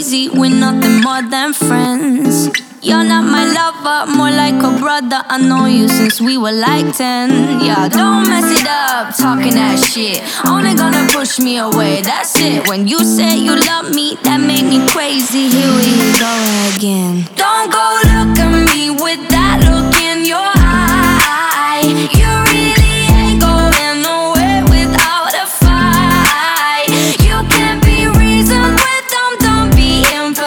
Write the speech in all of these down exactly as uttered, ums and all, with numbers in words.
crazy, we're nothing more than friends. You're not my lover, more like a brother. I know you since we were like ten. Yeah, don't mess it up, talking that shit. Only gonna push me away, that's it. When you say you love me, that made me crazy. Here we go again. Don't go look at me with that look in your eye. You really ain't going nowhere without a fight. You can't be reasoned with them, don't be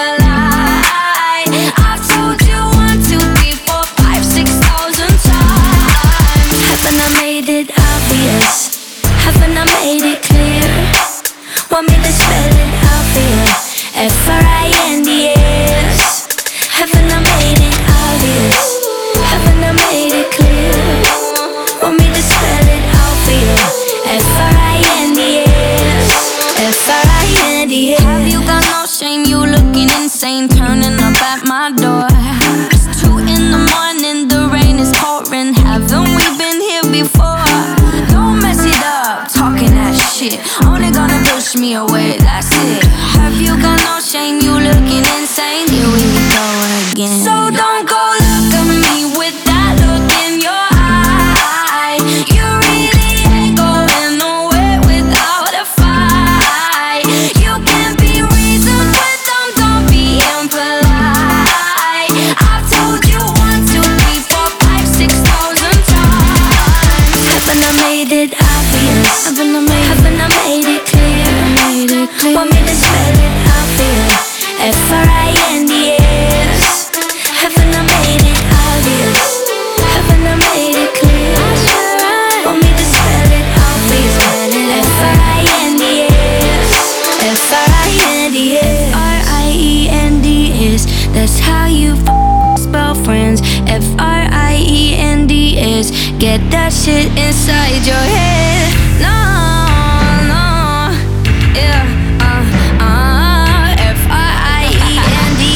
impolite. I've told you one, two, three, four, five, six thousand times. Haven't I made it obvious? Haven't I made it clear? Want me to spell it out for you? F R I N D S. Haven't I made it obvious? Haven't I made it clear? Want me to spell it out for you? F R I N D S. F R I N D S. Have you got no shame? You looking insane, turning up at my door. It's two in the morning, the rain is pouring. Haven't we been here before? Don't mess it up, talking that shit. Only gonna push me away, that's it. Have you got no shame? You looking insane. Here we go again. So don't go look at me with that look in your eye. You really ain't going nowhere without a fight. You can't be reasoned with them, don't be impolite. I've told you one, two, three, four, five, six thousand times. Haven't I made it obvious? Haven't I made, haven't I made it clear? Made it clear. Want me to spell it out for you? F R I N D S. Haven't I made it obvious? Haven't I made it clear? Want me to spell it out for you? F R I N D S. F R I N D S. F R I E N D S. That's how you f- spell friends. F R I E N D S. Get that shit inside your head. No, no, yeah, uh, uh, F R I E N D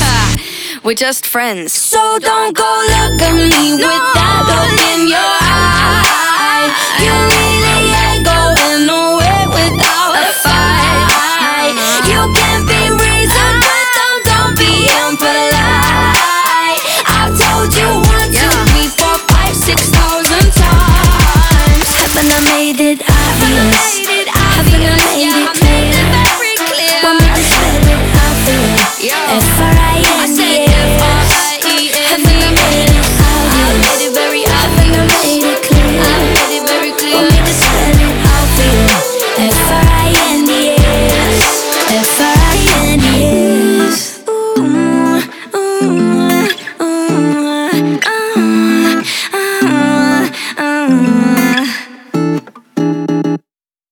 S. We're just friends. So don't go look at me no, with that look in your eye. You really ain't going nowhere without a fight. You can't be reasoned with them, don't be impolite. I've told you one, two, three, four, five, six thousand times. Haven't I made it obvious?